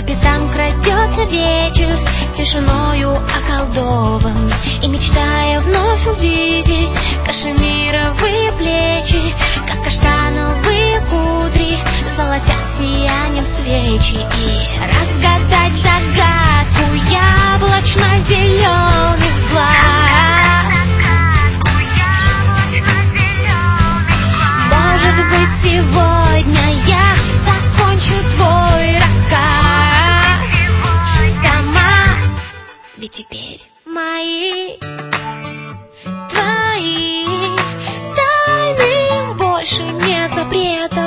по пятам крадется вечер, тишиною околдован, и мечтая вновь увидеть кашемировые плечи, как каштановые кудри золотят сиянием свечи, и разгадать загадку яблочно-зеленых глаз. Может быть, сегодня я закончу твой рассказ сама, ведь теперь мои, твои тайны больше нет запрета.